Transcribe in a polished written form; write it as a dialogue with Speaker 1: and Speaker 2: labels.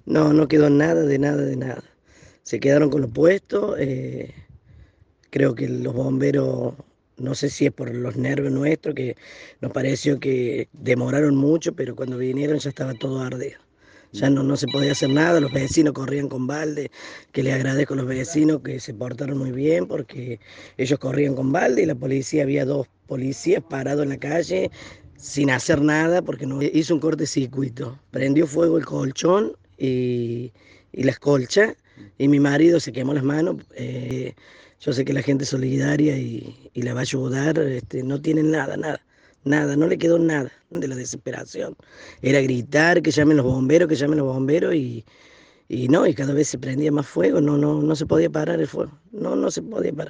Speaker 1: No, no quedó nada, de nada, de nada. Se quedaron con lo puesto. Creo que los bomberos, no sé si es por los nervios nuestros, que nos pareció que demoraron mucho, pero cuando vinieron ya estaba todo ardido. Ya no se podía hacer nada, los vecinos corrían con balde, que le agradezco a los vecinos que se portaron muy bien porque ellos corrían con balde y la policía, había dos policías parados en la calle sin hacer nada porque no hizo un cortocircuito. Prendió fuego el colchón y las colchas y mi marido se quemó las manos. Yo sé que la gente es solidaria y la va a ayudar, no tienen nada, nada, nada, no le quedó nada de la desesperación. Era gritar que llamen los bomberos y no, y cada vez se prendía más fuego, no se podía parar el fuego, no se podía parar.